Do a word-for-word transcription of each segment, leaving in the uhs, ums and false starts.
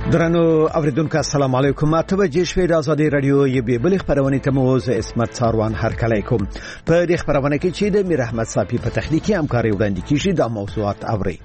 درنو اوریدونکو السلام علیکم. اته بجې شوې د ازادي رادیو یوې بلې خبرونه ته مو زه اسمت څاروان هرکلی کوم. په دې خبرونه کې چې د میر احمد صافي په تخنیکی همکاري وړاندې کیږي د موضوعات اوري.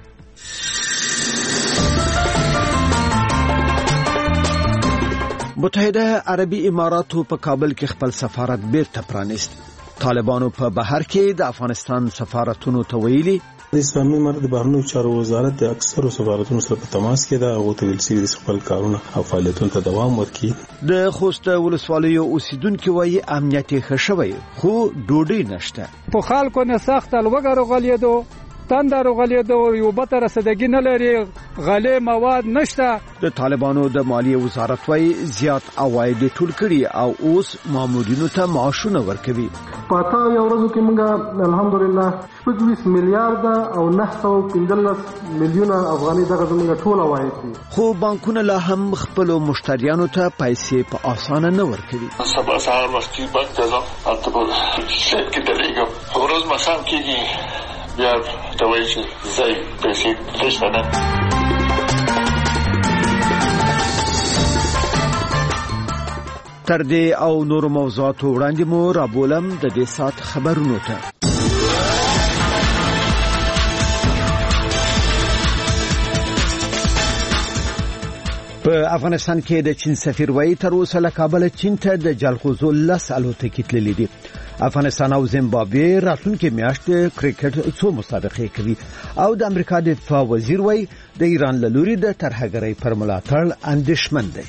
متحده عربي اماراتو په کابل کې خپل سفارت بیرته پرانیست. طالبانو په بهر کې د افغانستان سفارتونو ته ویلي د اسلامي امارت د بهرنیو چارو وزارت د اکثرو سفارتونو سره په تماس کې ده او ته ویل سوي د خپل کارونه او فعالیتونو ته دوام ورکړي. د خوست ولسوالیو اوسیدونکو وايي امنیت ښه شوی خو ډوډۍ نشته. په خلکو نه سخت الوګر غلیدو تندر غلیدو یو بتر رسیدګی نه لري غلې مواد نشته. د طالبانو د مالیه وزارت وايي زیات عواید ټول کړي او اوس مامورینو ته معاشونه ورکوي. پاته یو ورځ کې موږ الحمدلله شپږ میلیارډ او نه سوه پنځلس میلیونه افغاني دغه زموږ ټول عواید دي. خو بانکونه لا هم خپل مشتریانو ته پیسې په اسانه نه ورکوي. سبا سهار وختي بانک ته ځم البته په شیټ کې درېږم ورځ ماښام کېږي بیا ته وایي چې ځای پیسې نشته نه. تر دې او نور موضوعاتو وړاندې مو رابولم د دې سات خبرونو ته. په افغانستان کې د چین سفیر وايي تر اوسه له کابل چین ته د جلغوزو لس الوتکې تللې دي. افغانستان او زیمبابوې راتلونکي میاشت کرکټ څو مسابقې کوي او د امریکا دفاع وزیر وايي د ایران له لوري د ترهګرۍ پر ملاتړ اندېښمن دی.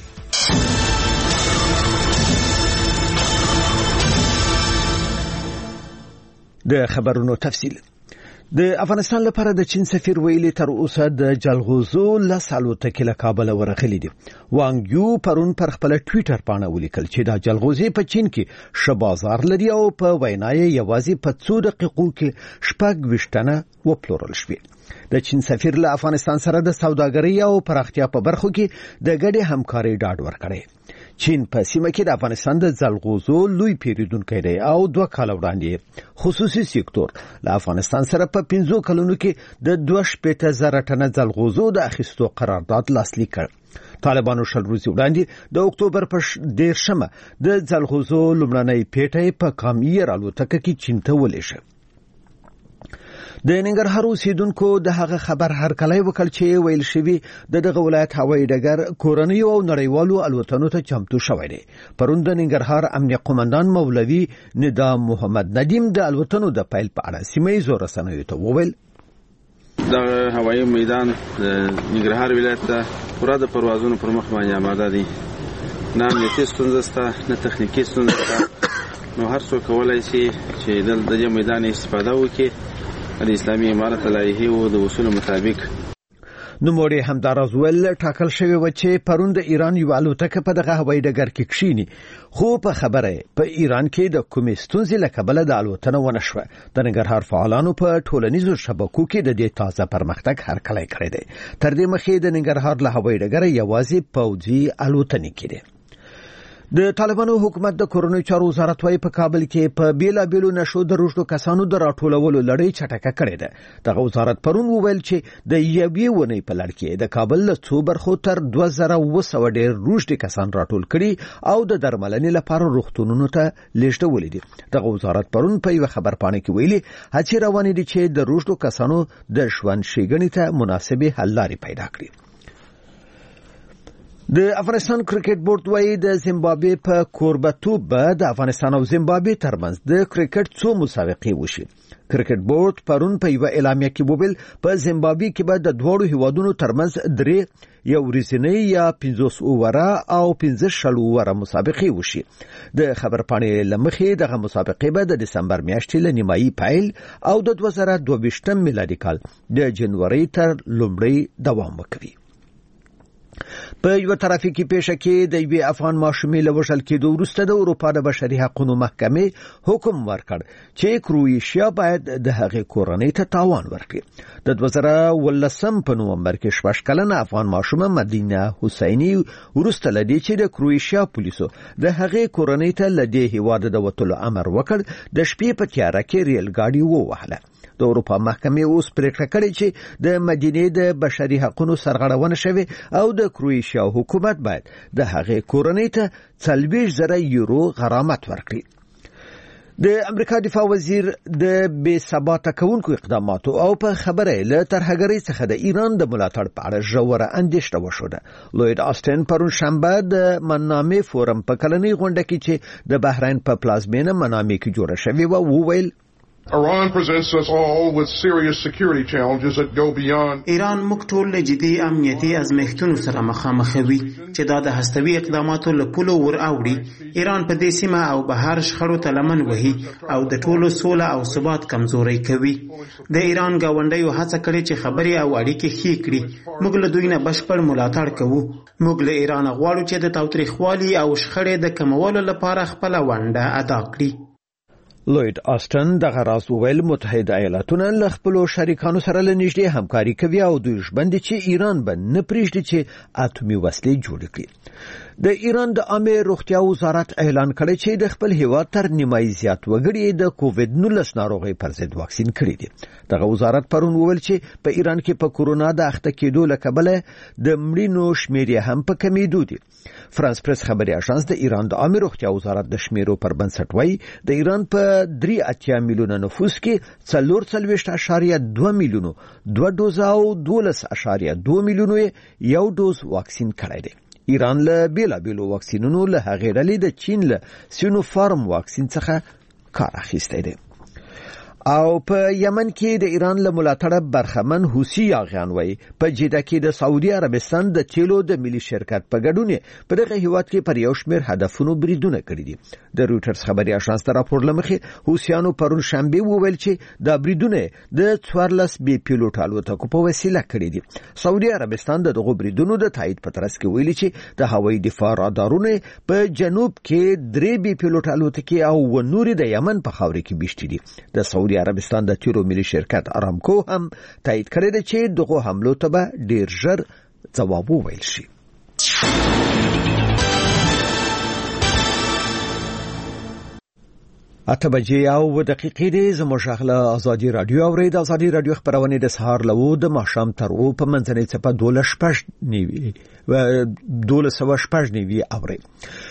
د خبرونو تفصیل. د افغانستان لپاره د چین سفیر ویلي تر اوسه د جلغوزو لس الوتکې له کابل ورغلي دي. وانګ یو پرون پر خپل ټوئیټر باندې ولیکل چې دا جلغوزي په چین کې ښه بازار لري او په وینای یوازې په څو دقیقو کې شپږ ویشتنه وپلورل شوې. د چین سفیر له افغانستان سره د سوداګرۍ او پراختیا په برخو کې د ګډې همکارۍ ډاډ ورکړی. چین په سیمه کې د افغانستان د جلغوزو لوی پیریدونکی دی او دوه کال وړاندې خصوصي سکتور له افغانستان سره په پنځو کلونو کې د دوه شپېته زره ټنه جلغوزو د اخیستو قرارداد لاسلیک کړ. طالبانو شل ورځې وړاندې د اکتوبر په دېرشمه د جلغوزو لومړنۍ پیټۍ په کامیر الوتکه کې چین ته ولېږه. د ننګرهار اوسیدونکو د هغه خبر هرکلی وکړ چې ویل شوی د دغه ولایت هوایي ډګر کورنۍ او نړیوالو الوتنو ته چمتو شوی دی. پرون د ننګرهار امنیه قومندان مولوي ندام محمد ندیم د الوتنو د پیل په اړه سیمه ییزو رسنیو ته وویل د هوایي میدان د ننګرهار ولایت ته پوره د پروازونو پر مخ باندې آماده دي. نه امنیتي ستونزه شته نه تخنیکي ستونزه شته. نو هر څوک کولای شي چې د دې میدان استفاده وکړي د اسلامي امارت لایحې او د اصولو مطابق. نوموړي همداراز ویل ټاکل شوی و چې پرون د ایران یو الوتکه په دغه هوایي ډګر کې کښینی خو په خبره په ایران کې د کومې ستونزې له کبله د الوتنه ونه شوه. د ننګرهار فعالانو په ټولنیزو شبکو کې د دې تازه پرمختګ هرکلی کړی دی. تر دې مخکې د ننګرهار له هوایي ډګره یوازې پوځي الوتنې کېدې. د طالبانو حکومت د کورنیو چارو وزارت وايي په کابل کې په بیلابیلو نشو د روشتو کسانو د راټولولو لړۍ چټکه کړې ده. دغه وزارت پرون وویل چې د یوې ونې په لړ کې د کابل له څو برخو تر دوه زره اوه سوه ډېر روشتي کسان راټول کړي او د درملنې لپاره روغتونونو ته لیږدولي دي. دغه وزارت پرون په یوه خبرپاڼه کې ویلي هڅې روانې دي چې د روشتو کسانو د ژوند ښېګڼې ته مناسبې حل لارې پیدا کړي. د افغانستان کرکټ بورډ وايي د زیمبابوې په کوربتوب به د افغانستان او زیمبابوې ترمنځ د کرکټ څو مسابقې وشي. کرکټ بورډ پرون په یوه اعلامیه کې وویل په زیمبابوې کې به د دواړو هیوادونو ترمنځ درې یو ورځنۍ یا پنځوس اووره او پنځه شل اووره مسابقې وشي. د خبرپاڼې له مخې دغه مسابقې به د دسمبر میاشتې له نیمایي پیل او د دوه زره دوه ویشتم میلادي کال د جنورۍ تر لومړۍ دوام وکوي. په یو ترافیکي پیښه کې د یوې افغان ماشومې له وژل کېدو وروسته د اروپا د بشري حقوقو محکمې حکم ورکړ چې کروئیشیا باید د هغې کورنۍ ته تاوان ورکړي. د دوه زره اوولسم په نومبر کې شپږ کلنه افغان ماشومه مدینه حسیني وروسته له دې چې د کروئیشیا پولیسو د هغې کورنۍ ته له دې هیواده د وتلو امر وکړ د شپې په تیاره کې ریل ګاډي ووهله. د اروپا محکمې اوس پریکړه کړې چې د مدینې د بشري حقوقو سرغړونه شوه او د کرواتیا حکومت باید د هغې کورنۍ ته څلوېښت زره یورو غرامت ورکړي. د امریکا دفاع وزیر د بې ثباته کوونکو اقداماتو او په خبره له ترهګرۍ څخه د ایران د ملاتړ په اړه ژوره اندېښنه وښوده. لوید آستن پرون شنبه د منامې فورم په کلنۍ غونډه کې چې د بحرین په پلازمینه منامې کې جوړه شوې و وویل Iran presents us all with serious security challenges that go beyond. ایران موږ ټول له جدي امنیتي ازمېښتونو سره مخامخ وي چې دا د هستوي اقداماتو له پولو ور اوړي. ایران په دې سیمه او بهر شخړو ته لمن وهي او د ټولو سوله او ثبات کمزوري کوي. د ایران گاونډیو هڅه کړې چې خبرې او اړیکې ښې کړي. موږ له دوی نه بشپړ ملاتړ کوو. موږ له ایران غواړو چې د تاوتریخوالي او شخړې د کمولو لپاره خپل ونډه ادا کړي. لوید آستن دغه راز وویل متحده ایالاتونه له خپلو شریکانو سره له نږدې همکاري کوي او دوی ژمن دي چې ایران به نه پرېږدي چې اتومي وسلې جوړې کړي. د ایران د عامه روغتیا وزارت اعلان کړی چې د خپل هیواد تر نیمایي زیات وګړي د کووډ نولس ناروغۍ پر ضد واکسین کړي دي. دغه وزارت پرون وویل چې په ایران کې په کورونا د اخته کېدو له کبله د مړینو شمېر هم په کمیدو دي. فرانس پریس خبري اژانس د ایران د عامه روغتیا وزارت د شمیرو پر بنسټ وایي د ایران په درې اتیا میلیونه نفوس کې څلور څلوېښت اعشاریه دوه میلیونو دوه ډوز او دولس اعشاریه دوه میلیونو یو ډوز واکسین کړی دی. ایران له بیلابیلو واکسینونو له هغې ډلې د چین له سینوفارم واکسین څخه کار اخیستی دی. او په یمن کې د ایران له ملاتړه برخمن حوثي یاغیان وایي په جده کې د سعودي عربستان د تیلو د ملي شرکت په ګډون په دغه هیواد کې پر یو شمېر هدفونو بریدونه کړي دي. د رویټرز خبري اژانس ته راپور لمخې حوثیانو پرون شنبه وویل چې دا بریدونه د څوارلس بي پیلوټ الوتکو په وسیله کړي دي. سعودي عربستان د دغو بریدونو د تایید په ترڅ کې ویلي چې د هوایي دفاع رادارونه په جنوب کې درې بي پیلوټ الوتکې او نورې د یمن په خاوره کې بیشتي دي. د سعودي عربستان د تیرو ملي شرکت ارامکو هم تایید کړی دی چې دغه حملو ته به ډیر ژر ځواب وویل شي. اته بجې او دقیقې دي. زموږ غږ ازادي رادیو اورید. ازادي رادیو خبرونه د سهار لوو د ماښام تر او په منځنۍ څپه دولس شپږ نیوي و دولس سوه شپږ نیوي اورید.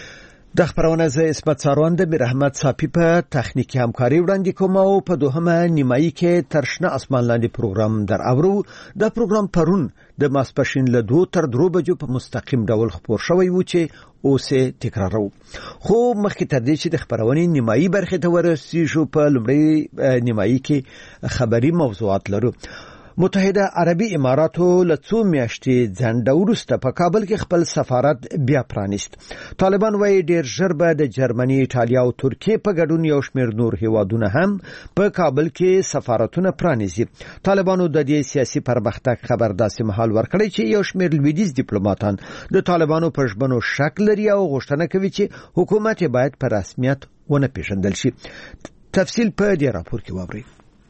د خبرونه ز اسمت ساروان د رحمت صافی په تخنیکی همکاري وړاندې کوم او په دوهمه نیمایي کې ترشنه اسمان لاندې پروګرام در اورو. دا پروګرام پرون د ماسپښین له دوه تر درو بجو په مستقیم ډول خبر شوی و چې اوسه تکرارو. خو مخکې تر دې چې د خبرونه نیمایي برخه ته ورسېږو په لومړی نیمایي کې خبري موضوعات لرو. متحده عربي اماراتو له څو میاشتې ځنډ وروسته په کابل کې خپل سفارت بیا پرانیست. طالبان وايي ډیر ژر به د جرمني، ایټالیا او ترکیې په ګډون یو شمېر نور هیوادونه هم په کابل کې سفارتونه پرانیزي. طالبانو د دې سیاسي پرمختګ خبر داسې مهال ورکړی چې یو شمېر لویدیځ ډیپلوماټان د طالبانو په ژمنو شک لري او غوښتنه کوي چې حکومت باید په رسمیت ونه پیژندل شي. تفصیل په دې راپور کې واورئ.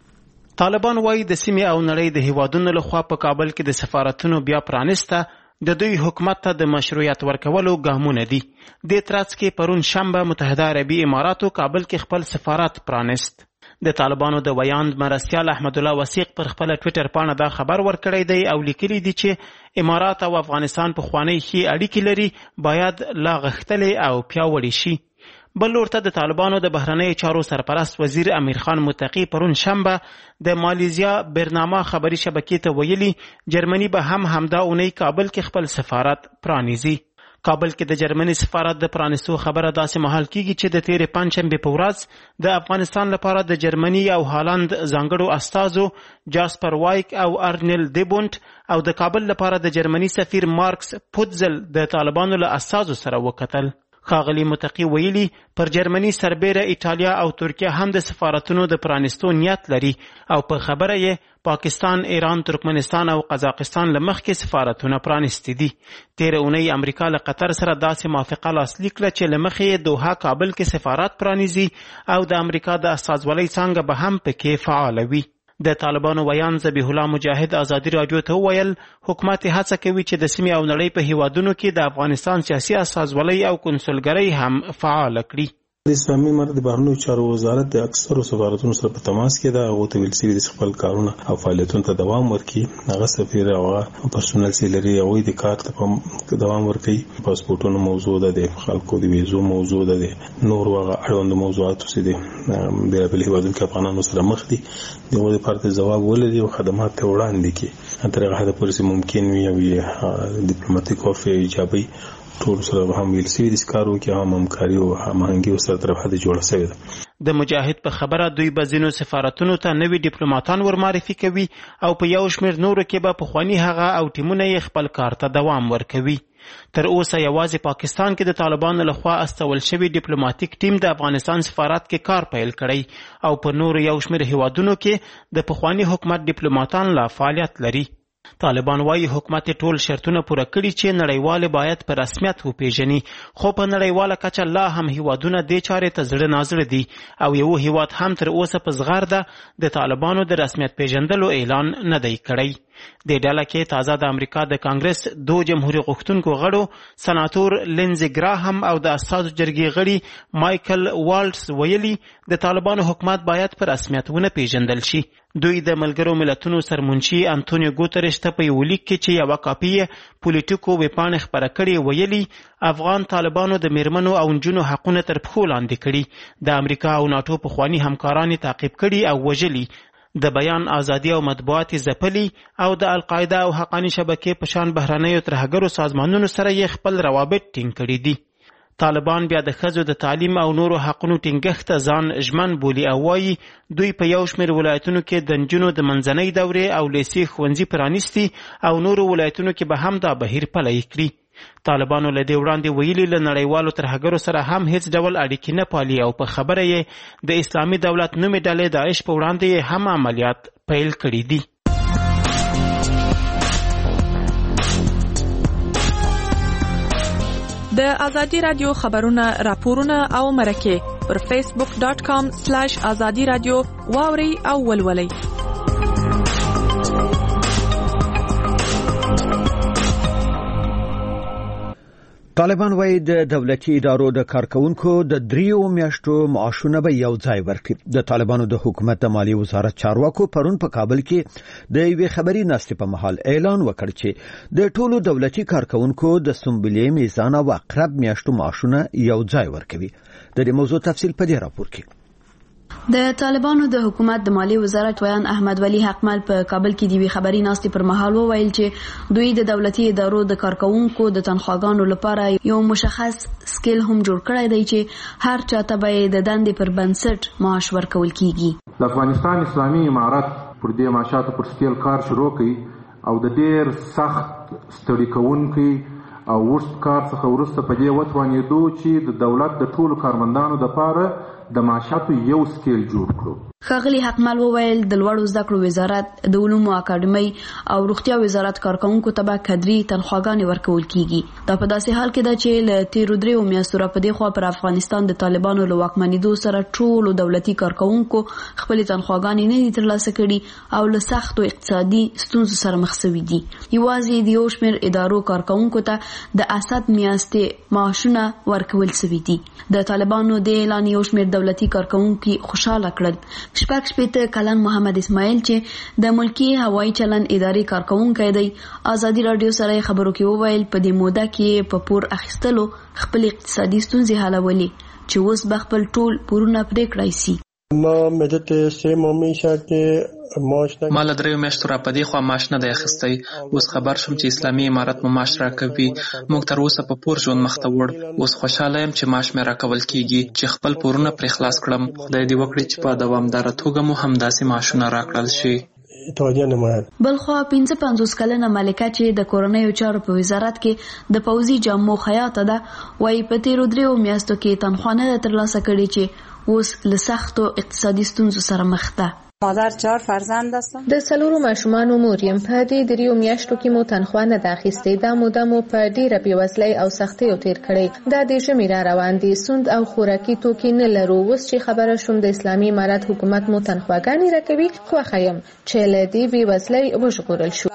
طالبان وايي د سیمې او نړۍ د هیوادونو لخوا په کابل کې د سفارتونو بیا پرانیسته د دوی حکومت ته د مشروعیت ورکولو ګامونه دي. د ترڅ کې پرون شنبه متحده عربي اماراتو کابل کې خپل سفارت پرانیست. د طالبانو د ویاند مرستیال احمد الله وثیق پر خپل ټوئیټر باندې دا خبر ورکړی دی او لیکلی دی چې امارات او افغانستان په خوانی ښې اړیکې لري، باید لا غښتلې او پیاوړې شي. بل لور ته د طالبانو د بهرنیو چارو سرپرست وزیر امیر خان متقی پرون شنبه د مالیزیا برنامه خبري شبکې ته ویلي جرمني به هم همدا اونۍ کابل کې خپل سفارت پرانیزي. کابل کې د جرمني سفارت د پرانیستو خبره داسې مهال کیږي چې د تیرې پنجشنبې په ورځ د افغانستان لپاره د جرمني او هالند ځانګړو استازو جاسپر وایک او ارنل دیبونت او د کابل لپاره د جرمني سفیر مارکس پوتزل د طالبانو له استازو سره وکتل. ښاغلي متقي ویلي پر جرمني سربیره ایټالیا او ترکیه هم د سفارتونو د پرانیستو نیت لري او په خبره یې پاکستان، ایران، ترکمنستان او قزاقستان له مخکې سفارتونه پرانیستي دي. تیره اونۍ امریکا له قطر سره داسې موافقه لاسلیک کړه چې له مخې یې دوحه کابل کې سفارت پرانیزي او د امریکا د استازولۍ څانګه به هم پکې فعاله وي. د طالبانو ویان ذبیح الله مجاهد ازادي رادیو ته وویل حکومت هڅه کوي چې د سیمې او نړۍ په هیوادونو کې د افغانستان سیاسي استازولۍ او کنسولګرۍ هم فعال کړي. د اسلامي امارت د بهرنیو چارو وزارت د اکثرو سفارتونو سره په تماس کې ده. هغه ته ویل شوي د خپل کارونه او فعالیتونو ته دوام ورکړي. هغه سفیر او پرسونل چې لري هغوی د کار ته دوام ورکړي. پاسپورټونو موضوع ده، د خلکو د ویزو موضوع ده، د نور هغه اړوند موضوعاتو چې د بېلابېلو هېوادونو کې افغانانو سره مخ دي د هغو دپاره ځواب ولري او خدمات ته وړاندې کړي. تر هغه حده پورې چې ممکن وي او ډیپلوماټیک عرف ایجابي ټول سره هم ویل شوي د کارو کې هم همکاري او هماهنګي سره تر حده جوړه شوې ده. د مجاهد په خبره دوی به ځینو سفارتونو ته نوي ډیپلوماټان ورمعرفي کوي او په یو شمېر نورو کې به پخواني هغه او ټیمونه یې خپل کار ته دوام ورکوي. تر اوسه یوازې پاکستان کې د طالبانو لخوا استول شوی ډیپلوماټیک ټیم د افغانستان سفارت کې کار پیل کړی او په نورو یو شمېر هیوادونو کې د پخواني حکومت ډیپلوماټان لا فعالیت لري. طالبان وايي حکومت ټول شرطونه پوره کړي چې نړیوال باید په رسمیت وپیژني، خو په نړیواله کچه لا هم هیوادونه دې چارې ته زړه نازړه دي او یو هیواد هم تر اوسه په زغرده د طالبانو د رسمیت پیژندلو اعلان نه دی کړی. د ډله کې تازه د امریکا د کانګرس دو جمهوریت غوښتونکو غړو سناتور لینزي ګراهم او د استازو جرګې غړي مایکل والټس ویلي د طالبانو حکومت باید په رسمیت ونه پیژندل شي. دوی د ملګرو ملتونو سرمنشي انټونیو ګوتریش ته په یو لیک کې چې یوه کاپي پولیټیکو ویبپاڼې خپره کړې ویلي افغان طالبانو د میرمنو او نجونو حقونه تر پښو لاندې کړي، د امریکا او ناټو پخواني همکاران یې تعقیب کړي او وژلي، د بیان ازادي او مطبوعات ځپلي او د القاعده او حقاني شبکې په شان بهرنیو ترهګرو سازمانونو سره یې خپل روابط ټینګ کړي دي. طالبان بیا د ښځو د تعلیم او نورو حقونو ټینګښت ته ځان ژمن بولي او وایي دوی په یو شمېر ولایتونو کې د نجونو د منځنۍ دورې او لیسې ښوونځي پرانیستي او نورو ولایتونو کې به هم دا بهیر پلی کړي. طالبانو له دې وړاندې ویلي له نړیوالو ترهګرو سره هم هیڅ ډول اړیکې نه پالي او په خبره یې د اسلامي دولت نومې ډلې داعش په وړاندې یې هم عملیات پیل کړي دي. د ازادي رادیو خبرونه راپورونه او مرکې پر فیسبوک ډاٹ کام سلیش ازادي رادیو واوري او ولولئ. طالبان وايي د دولتي ادارو د کارکونکو د دریو میاشتو معاشونه به یو ځای ورکړي. د طالبانو د حکومت د مالی وزارت چارواکو پرون په کابل کې د یوې خبري ناستې په مهال اعلان وکړ چې د ټولو دولتي کارکونکو د سنبلې میزان او اقرب میاشتو معاشونه یو ځای ورکوي. د دې موضوع تفصیل په دې راپور کې. د طالبانو د حکومت د مالی وزارت ویان احمد ولی حقمل په کابل کې دی خبري ناستې پر مهال وویل چې دوی د دولتي ادارو د کارکونکو د تنخواګانو لپاره یو مشخص سکیل هم جوړ کړی دی چې هر چاته به د دندې پر بنسټ معاش ورکول کیږي. د افغانستان اسلامي امارت پر دې معاشاتو پر سکیل کار شروع کړي او د ډیر سخت ستړي کوونکي او ورست کار څخه ورسته په دې وتوانېدو چې د دولت د ټولو کارمندانو لپاره د معاشاتو یو سکیل جوړ کړو. ښاغلي حقمل وویل د لوړو زده کړو وزارت د علومو اکاډمۍ او روغتیا وزارت کارکونکو ته به کدري تنخواګانې ورکول کیږي. دا په داسې حال کې ده چې له تیرو دریو میاشتو راپدې خوا پر افغانستان د طالبانو له واکمنېدو سره ټولو دولتي کارکونکو خپلې تنخواګانې نه دي ترلاسه کړي او له سختو اقتصادي ستونزو سره مخ شوي دي. یوازې د یو شمېر ادارو کارکونکو ته د اسد میاشتې معاشونه ورکول شوي دي. د طالبانو د اعلان یو شمېر دولتي کارکونکو خوشاله کړل. شپږ شپېته کلن محمد اسماعیل چې د ملکی هوایي چلن ادارې کارکونکی دی ازادي رادیو سره خبرو کې وویل په دې موده کې په پور اخیستلو خپل اقتصادي ستونزې حلولې چې اوس به خپل ټول پورونه پرې کړای شي. ما مدته سه ممیشه کې ما له دریو میاشتو را پدې خوا معاش نه دی اخیستی. اوس خبر شوم چې اسلامي امارت مو معاش راکوي. موږ تر اوسه په پور ژوند مخ ته وړ. اوس خوشاله یم چې معاش مې راکول کیږي چې خپل پورونه پرې خلاص کړم. خدای دې وکړي چې په دوامداره توګه مو همداسې معاشونه راکړل شي. بلخوا پنځه پنځوس کلنه ملکه چې د کورنیو چارو په وزارت کې د پوځي جامو خیاطه ده وايي په تیرو دریو میاشتو کې تنخوا نه ترلاسه کړې چې اوس له سختو اقتصادي ستونزو سره مخ ده. مادر چهار فرزند هستم. د څلورو ماشومانو مور یم. په دې دریو میاشتو کې مو تنخوا نه ده اخیستې. دا موده مو په ډېره بېوزلۍ او سختیو تېر کړی. دا د ژمي را روان دي. سوند او خوراکي توکي نه لرو. اوس چې خبره شوم د اسلامي امارت حکومت مو تنخواګانې راکوي خوښه یم چې له دې بېوزلۍ وژغورل شو.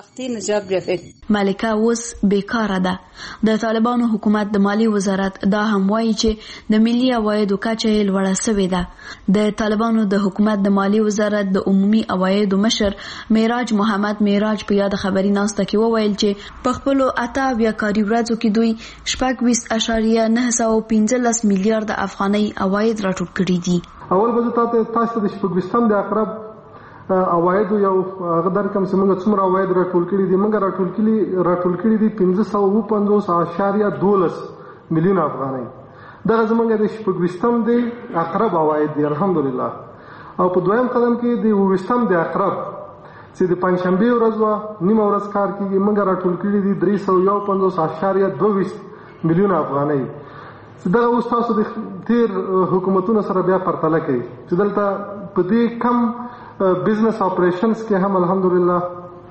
ملکه اوس بیکاره ده. د طالبانو حکومت د مالی وزارت دا هم وایي چې د ملي عوایدو کچه یې لوړه سوې ده. د طالبانو د حکومت د مالی وزارت د عمومي عوایدو مشر معراج محمد معراج په یاد خبري ناسته کې وویل چې په خپل اته اویا کاري ورځو کې دوی شپږ ویشت اعشاریه نه سوه پنځلس میلیارډ افغانۍ عواید راټول کړي دي. اول به تاسو د شپږ ویشتم د اقرب عواید یو غدار کم چې موږ څومره عواید راټول کړي دي. موږ راټول کړي راټول کړي دي پنځه سوه پنځوس اعشاریه دولس میلیون افغانۍ. دغه زمونږ د شپږ ویشتم دی اقرب عواید دي الحمدلله. او په دویم قدم کې د اووه ویشتم د اقرب چې د پنجشنبې ورځ وه نیمه ورځ کار کېږي موږ راټول کړي دي درې سوه یو پنځوس اعشاریه دوه ویشت میلیون افغانۍ. دغه اوس تاسو د تیر حکومتونو سره بیا پرتله کوي چې دلته په دې کم بزنس اپریشنز کې هم الحمدلله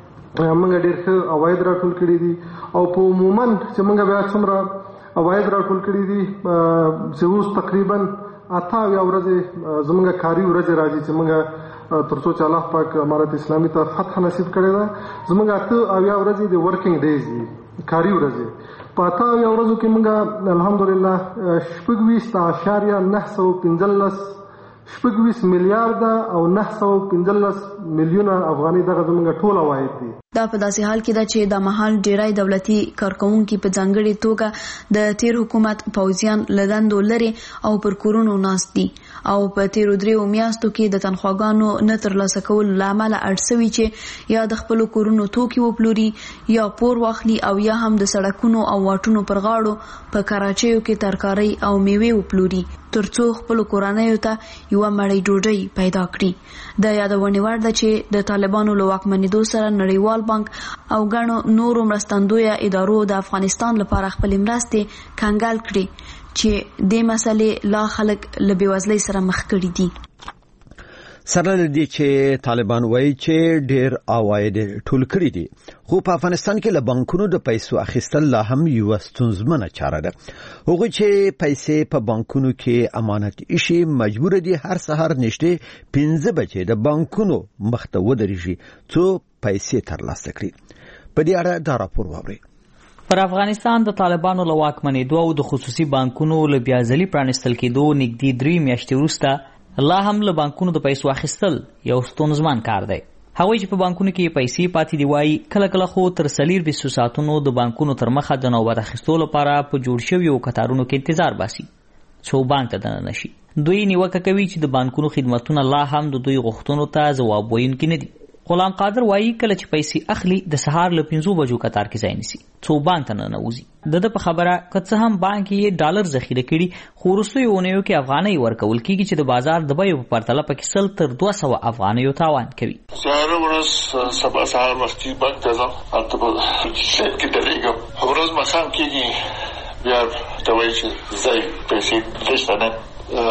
موږ ډېر ښه عواید راټول کړي دي. او په عموما چې موږ بیا څومره عواید راټول کړي دي چې اوس تقریبا اته اویا ورځې زموږ کاري ورځې راځي چې موږ تر څو چې الله پاک امارت اسلامي ته فتح نصیب کړې ده زموږ اته اویا ورځې د ورکینګ ډیز دي کاري ورځې. په اته اویا ورځو کې موږ الحمدلله شپږ ویشت اعشاریه نه سوه پنځلس شپږ ویشت میلیارډه او نه سوه پنځلس میلیونه افغانۍ دغه زموږ ټول عواید دي. دا په داسې حال کې ده چې د مهال ډیری دولتي کارکونکي په ځانګړې توګه د تیر حکومت پوځیان له دندو لرې او پر کورونو ناست دي او په تیرو دریو میاشتو کې د تنخواګانو نه ترلاسه کولو له امله اړ سوي چې یا د خپلو کورونو توکي وپلوري یا پور واخلي او یا هم د سړکونو او واټونو پر غاړو په کراچیو کې ترکارۍ او میوې وپلوري ترڅو خپلو کورنیو ته یوه مړۍ ډوډۍ پیدا کړي. د یادونې وړ ده چې د طالبانو له واکمنېدو سره نړیوال بانک او ګڼو نورو مرستندویه ادارو د افغانستان لپاره خپلې مرستې کنګال کړي چې دې مسلې لا خلک له بېوزلۍ سره مخ کړي دي. سره لدی چې طالبان وایي چې ډېر عواید ټول کړي دي خو په افغانستان کې له بانکونو د پیسو اخیستل لا هم یوه ستونزمنه چاره ده. هغوی چې پیسې په بانکونو کې امانت ایښي مجبور دي هر سهار نږدې پنځه بجې د بانکونو مخ ته ودرېږي څو پیسې ترلاسه کړي. په دې اړه دا راپور واورئ. پر افغانستان د طالبانو له واکمنېدو او د خصوصي بانکونو له بیا ځلي پرانیستل کېدو نږدې درې میاشتې وروسته لا هم له بانکونو د پیسو اخیستل یو ستونزمن کار دی. هغوی چې په بانکونو کې پیسې پاتې دي وایي کله کله خو تر څلور ویشت ساعتونو د بانکونو تر مخه د نوبت اخیستو لپاره په جوړ شویو کتارونو کې انتظار باسي څو بانک ته دننه شي. دوی نیوکه کوي چې د بانکونو خدمتونه لا هم د دوی غوښتنو ته ځواب ویونکي نه دي. غلام قادر وایي کله چې پیسې اخلي د سهار له پنځو بجو کتار کې ځای نیسي څو بانک ته ننوځي. د ده په خبره که څه هم بانک یې ډالر ذخیره کړي خو وروستیو اونیو کې افغانۍ ورکول کېږي چې د بازار د بیو په پرتله پکې سل تر دوه سوه افغانیو تاوان کوي. هره ورځ سبا سهار وختي بانک ته ځم هلته په سیټ کې درېږم. ورځ ماښام کېږي بیا ته وایي چې ځای پیسې نشته نه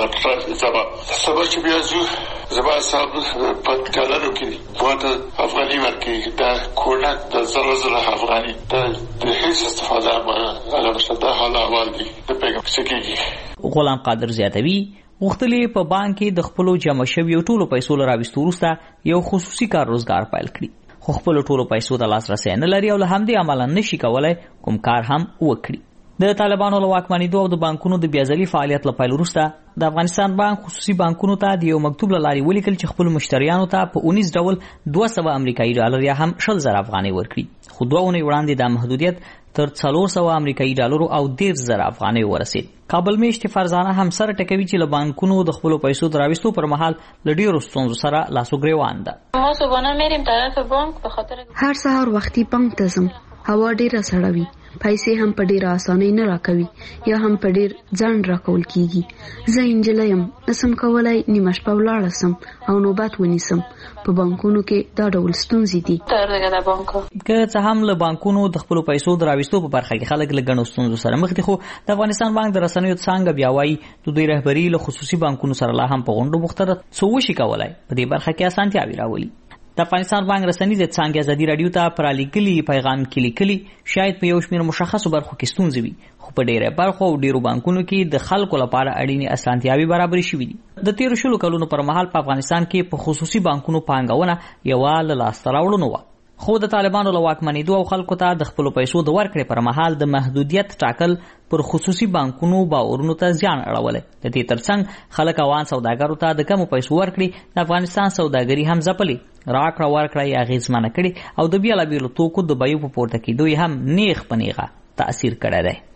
سبا سبا چې بیا ځو زما صاحب په ډالرو کې بواته افغاني ورکوي دا کورنک د زره زره افغاني دا د هیڅ استفاده هغه نشته. دا حال احوال دی د پیغام څه کېږي. غلام قادر زیاتوي غوښتلې په بانک کې د خپلو جمع شویو ټولو پیسو له راویستو وروسته یو خصوصي کار روزګار پیل کړي خو خپلو ټولو پیسو ته لاسرسی نه لري او له همدې امله نشي کولی کوم کار هم وکړي. د طالبانو له واکمنېدو او د بانکونو د بیاځلي فعالیت له پیل وروسته د افغانستان بانک خصوصي بانکونو ته د یو مکتوب له لارې ولیکل چې خپلو مشتریانو ته په اونیز ډول دوه سوه امریکایي ډالر یا هم شل زره افغانۍ ورکړي خو دوه اونۍ وړاندې دا محدودیت تر څلور سوه امریکایي ډالرو او دېرش زره افغانۍ ورسېد. کابل میشت فرزانه هم سره ټکوي چې له بانکونو د خپلو پیسو د راویستو پر مهال له ډېرو ستونزو سره لاس و ګرېوان ده. هر سهار وختي بانک ته ځم. هوا ډېره سړه وي پیسې هم په ډیره اسانۍ نه راکوي یا هم په ډیر ځان راکول کیږي. زه انجلیم نسم کولای نیمه شپه ولاړه سم او نوبت ونیسم. په بانکونو کې دا ډول ستونزې دي. که څه هم له بانکونو د خپل پیسو د راوستو په برخه کې خلک له ګڼو ستونزو سره مخ دي، خو د افغانستان بانک د رسنیو څنګه بیا وایي د دوی رهبري له خصوصي بانکونو سره لا هم په غونډو بوخته ده څه وشي کولای په دې برخه کې اسانتیاوې راولي. د افغانستان بانک رسنۍ د څنګه ازادي رادیو ته پر لیکلي پیغام کې لیکلي شاید په یو شمېر مشخصو برخو کې ستونزې وي، خو په ډیره برخو او ډیرو بانکونو کې د خلکو لپاره اړینې اسانتیاوې برابرې شوې دي. د تیرو شلو کلونو پر مهال په افغانستان کې په خصوصي بانکونو پانګونه یوه له لاسته راوړنو وه، خو د طالبانو له واکمنېدو او خلکو ته د خپلو پیسو د ورکړې پر مهال د محدودیت ټاکل پر خصوصي بانکونو باورونو ته زیان اړولی. د دې ترڅنګ خلک اوان سوداګرو ته د کمو پیسو ورکړي د افغانستان سوداګري هم ځپلې، راکړه ورکړه یې اغېزمنه کړې او د بېلابېلو توکو د بیو په پورته کېدو یې هم نیغ په نیغه تأثیر کړی دی.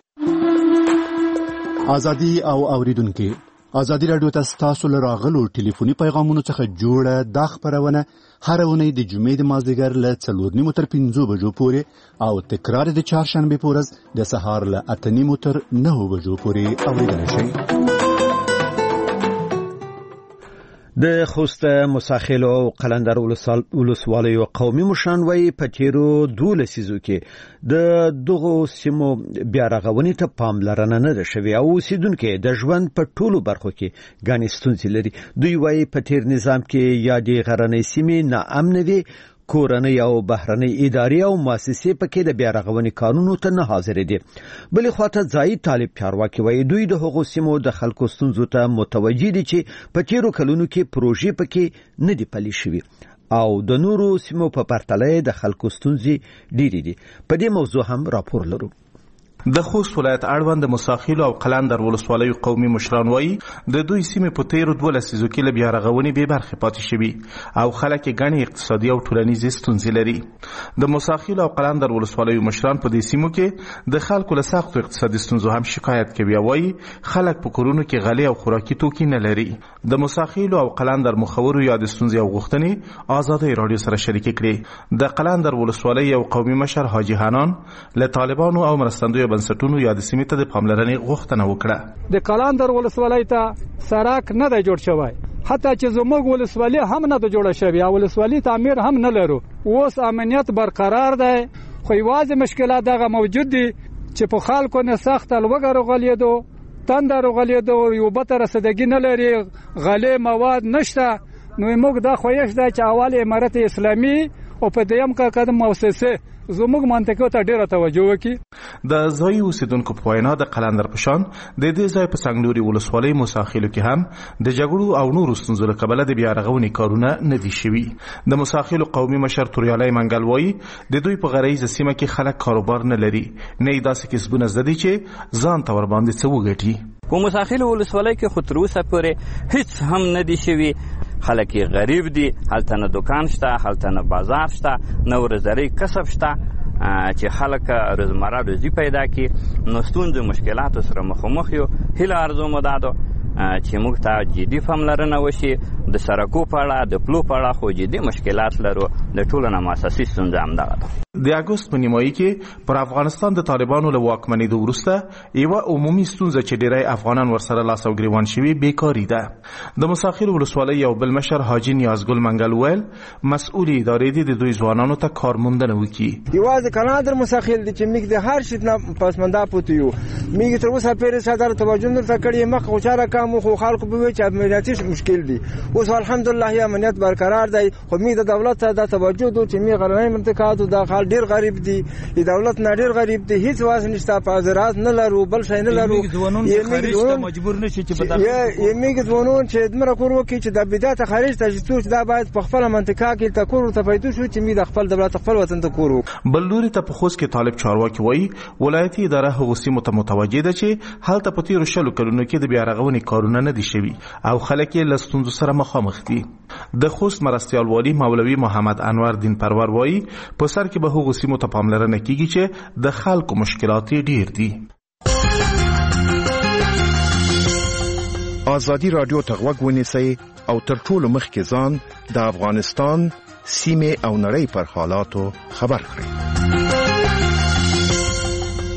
ازادي او اوریدونکي، ازادي راډیو ته ستاسو له راغلو ټلیفوني پیغامونو څخه جوړه دا خپرونه هره اونۍ د جمعې د مازدیګر له څلور نیمو تر پنځو بجو پورې او تکرار د چهارشنبې په ورځ د سهار له اته نیمو تر نهو بجو پورې اورېدلی شئ. د خوست مساخیلو او قلندر ولسوالیو قومي مشران وایي په تیرو دولسو لسیزو کې د دغو سیمو بیا رغونې ته پاملرنه نه ده شوې او اوسیدونکي د ژوند په ټولو برخو کې ګڼې ستونزې لري. دوی وایي په تیر نظام کې یا د غرنۍ سیمې ناامنه وي، کورنۍ او بهرنۍ ادارې او مؤسسې پکې د بیا رغونې کارونو ته نه حاضرې دي. بلې خواته ځایي طالب چارواکي وایي دوی د هغو سیمو د خلکو ستونزو ته متوجه دي چې په تیرو کلونو کې پروژې پکې نه دي پلي شوي او د نورو سیمو په پرتله د خلکو ستونزې ډېرې دي. په دې موضوع هم راپور لرو. د خوست ولایت اړوند د مساخیلو او قلندر ولسوالیو قومي مشران وایي د دوی سیمې په تیرو دوه لسیزو کې له بیا رغونې بې برخې پاتې شوي او خلک یې ګڼې اقتصادي او ټولنیزې ستونزې لري. د مساخیلو او قلندر ولسوالیو مشران په دې سیمو کې د خلکو له سختو اقتصادي ستونزو هم شکایت کوي او وایي خلک په کورونو کې غلې او خوراکي توکي نه لري. د مساخیلو او قلندر مخورو یا د ستونزې او غوښتنې ازادي راډیو سره شریکې کړې. د قلندر ولسوالۍ یو قومي مشر حاجي حنان له طالبانو او مرستندویو بنسټونو یا د سیمې ته د پاملرنې غوښتنه وکړه. د قلندر ولسوالۍ ته سړک نه دی جوړ شوی، حتی چې زموږ ولسوالۍ هم نه ده جوړه شوې او ولسوالۍ تعمیر هم نه لرو. اوس امنیت برقرار دی، خو یوازې مشکلات دغه موجود دي چې په خلکو نه سخت لوږه راغلېدو، تنده راغلېدو، یو بل ته رسیدګي نه لري، غلې مواد نشته. نو موږ دا خوښ ده چې اول امارت اسلامي او په دیم کا قدم مؤسسه زموږ منطقه ته ډیره توجه وکړي. د ځایي اوسیدونکو په وینا د قلندر په شان د دې ځای په څنګلوري ولسوالۍ مساخیلو کې هم د جګړو او نورو ستونزو له کبله د بیا رغونې کارونه نه دي شوي. د مساخیلو قومي مشر توریالی منګل وایي د دوی په غریزه سیمه کې خلک کاروبار نه لري، نه یې داسې کسبونه زده دي چې ځان ته ورباندې څه وګټي. په مساخیلو ولسوالۍ کې خو تر اوسه پورې هیڅ هم نه دي شوي. خلک یې غریب دي، هلته نه دکان شته، هلته نه بازار شته، نه ورځري کسب شته چې خلک روزمره روزي پیدا کړي. نو ستونزو مشکلاتو سره مخامخ یو. هیله ارزو مو دا ده چې موږ ته جدي پاملرنه وشي. د سړکو په اړه، د پلو په اړه خو جدي مشکلات لرو. د ټولو نه اساسي ستونزه همدغه ده. د اګوست په نیمایي کې پر افغانستان د طالبانو له واکمنېدو وروسته یوه عمومي ستونزه چې ډیری افغانان ورسره لاس او ګریوان شوي بیکاري ده. د مساخیل ولسوالۍ یو بل مشر حاجي نیازګل منګل ویل مسؤل ادارې دي د دوی ځوانانو ته کارموندنه وکړي. یوازې قلندر مساخیل دي چې موږ د هر شي نه پسمنده پوت یو. موږ تر اوسه پرې صدر توجه نه کړې، مخ غوچاره کوم خو خلکو به وي چې امنیتي مشکل دي. اوس الحمدلله امنیت برقرار دی، خو موږ د دولت ته د توجه دو چې موږ غرنۍ منطقه د ډیر غریب دي، د دولت نه ډیر غریب دي، هیڅ واس نشته، پازرات نه لرو، بل شي نه لرو. یې خارج ته مجبور نشي چې په دغه یې میګ ځوانون چې دمر کور وکي چې د بدايه خارج ته چې دا باید په خپل منطقه کې تکور ته پیدا شو چې می د خپل دولت خپل وطن ته کورو. بل لوري ته په خوست کې طالب چارواکي وایي ولایتي اداره هغو سیمو ته متوجه ده چې هلته په تیرو شلو کلونو کې د بیا رغونې کارونه نه دي شوي او خلک یې له ستونزو سره مخامخ دي. د خوست مرستیال والی مولوي محمد انور دین پرور وایي په سر کې به هغو سیمو ته پاملرنه کیږي چې د خلکو مشکلات ډیر دي. ازادي راډیو ته غوږ ونیسئ او تر ټولو مخکې ځان د افغانستان سیمه او نړۍ پر حالاتو خبر کړئ.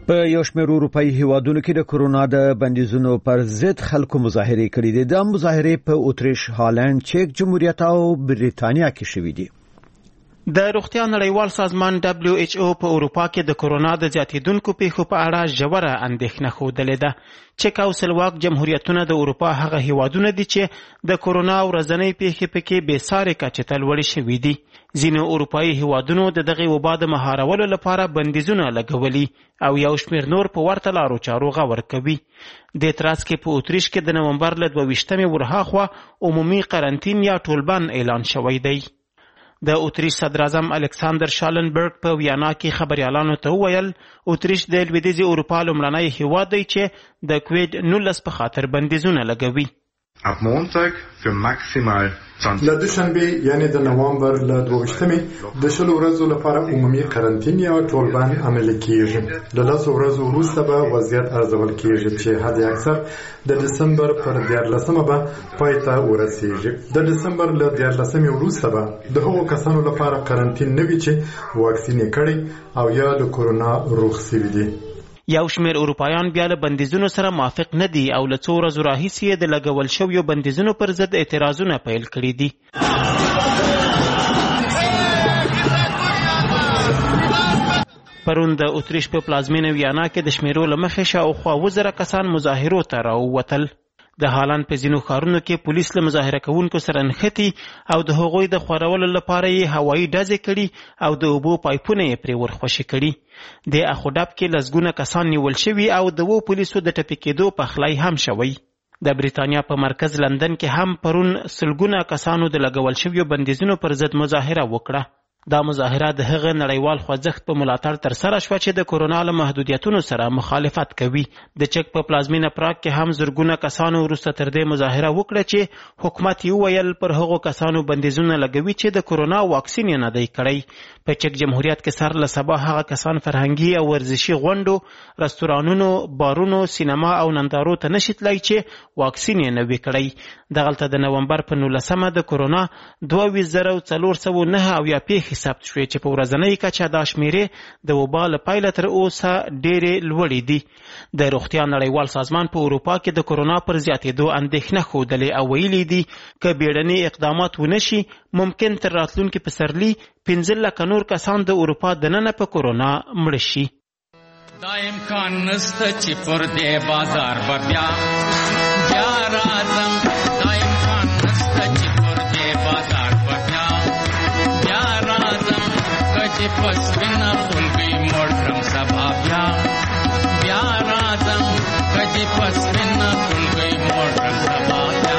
په یو شمېر اروپایي هیوادونو کې د کرونا د بندیزونو پر ضد خلکو مظاهرې کړې دي. د مظاهرې په اتریش، هالند، چک جمهوریت او بریتانیا کې شوې دي. د روغتیا نړیوال سازمان دبليو ایچ او په اروپا کې د کرونا د زیاتیدونکو پیښو په اړه ژوره اندېښنه ښودلې ده. چک او سلواک جمهوریتونه د اروپا هغه هیوادونه دي چې د کرونا ورځنۍ پیښې پکې بې سارې کچې ته لوړې شوي دي. ځینو اروپایي هیوادونو د دغې وبا د مهارولو لپاره بندیزونه لګولي او یو شمېر نور په ورته لارو چارو غور کوي. د تراس کې په اتریش کې د نومبر له دوه ویشتمې ورهاخوا عمومي قرنطین یا ټولبند اعلان شوی دی. د اتریش صدراعظم الکساندر شالنبرګ په ویانا کې خبريالانو ته وویل اتریش د لویدیځې اروپا لومړنی هیواد دی چې د کووید نولس په خاطر بندیزونه لګوي. Ab Montag für maximal له دوشنبه یعنی د نوامبر له دوه ویشتمې د شلو ورځو لپاره عمومي قرنطین یا ټولبند عملي کیږي. د لسو ورځو وروسته به وضعیت ارزول کیږي چې حد اکثر د دسمبر پر دیارلسمه به پای ته ورسیږي. د دسمبر له دیارلسمې وروسته به د هغو کسانو لپاره قرنطین نه وي چې واکسین یې کړی او یا د کورونا روغ شوي دي. یو شمېر اروپایان بیا له بندیزونو سره موافق نه دي او له څو ورځو راهیسې یې د لګول شویو بندیزونو پر ضد اعتراضونه پیل کړي دي. پرون د اتریش په پلازمینه ویانا کې د شمیرو له مخې شاوخوا اووه زره کسان مظاهرو ته راووتل. د هالند په ځینو ښارونو کې پولیس له مظاهره کوونکو سره نښتي او د هغوی د خورولو لپاره یې هوایي ډزې کړي او د اوبو پایپونه یې پرې ورخوشي کړي. د اخوداب کې لسګونه کسان نیول شوي او د اوو پولیسو د ټپي کېدو پخلی هم شوی. د بریتانیا په مرکز لندن کې هم پرون سلګونه کسانو د لګول شویو بندیزونو پر ضد مظاهره وکړه. دا مظاهره د هغه نړیوال خوځښت په ملاتړ ترسره شوه چې د کرونا له محدودیتونو سره مخالفت کوي. د چک په پلازمینه پراګ کې هم زرګونه کسانو وروسته تر دې مظاهره وکړه چې حکومت یې وویل پر هغو کسانو بندیزونه لګوي چې د کرونا واکسین یې نه دی کړی. په چک جمهوریت کې سر له سبا هغه کسان فرهنګي او ورزشي غونډو، رستورانونو، بارونو، سینما او نندارو ته نشي تللی چې واکسین یې نه وي کړی. دغلته د نومبر په نولسمه د کرونا دوه ویشت زره څلور سوه نهه اویا پیښې ثبت شوې چې په ورځنۍ کچه دا شمیرې د وبا له پیله تر اوسه ډېرې لوړې دي. د روغتیا نړیوال سازمان په اروپا کې د کرونا پر زیاتېدو اندېښنه ښودلې او ویلي دي که بیړني اقدامات ونه شي ممکن تر راتلونکي پسرلي پنځه لکه نور کسان د اروپا دننه په کرونا مړه شي. دا امکان نسته چې پر دې بازار به بیا بیا راځم. دا امکان نسته چې پر دې بازار به بیا بیا راځم. که چې په سپینه خولګۍ مړ کړم سبا بیا بیا راځم. که چې په سپینه خولګۍ مړ کړم سبا بیا.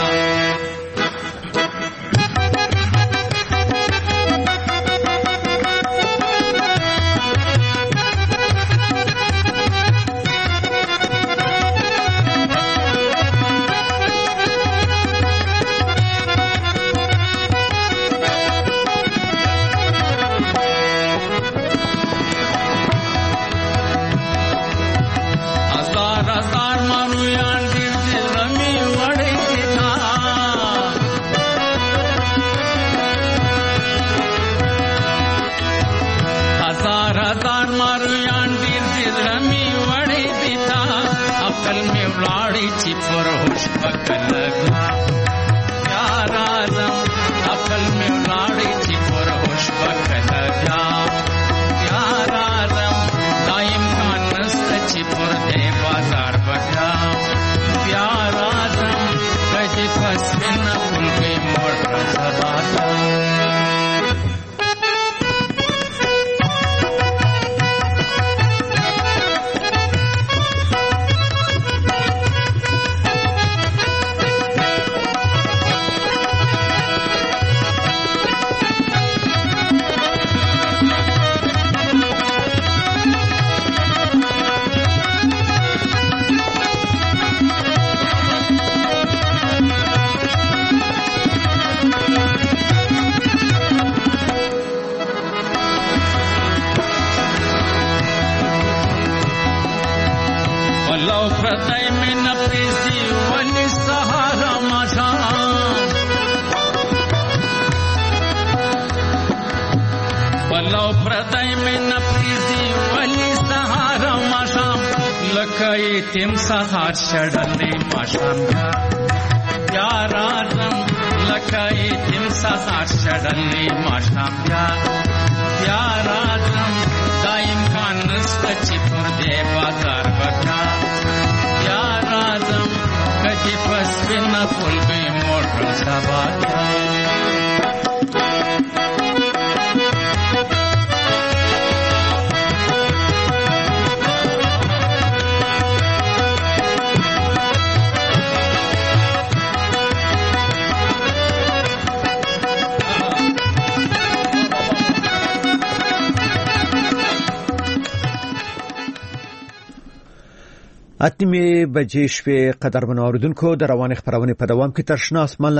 پردای مې نپریزي ولی سهار ماښام یتیم سهار شډلې ماښام بیا بیا راځم لکه یتیم سهار شډلې ماښام بیا بیا راځم دا امکان نسته چې پر دې بازار به بیا بیا راځم که چې په سپینه خولګۍ موټر سبا بیا اتمې بجې شوې قدرمنو اوریدونکو د روانې خپرونې په دوام کې تر شنه اسمان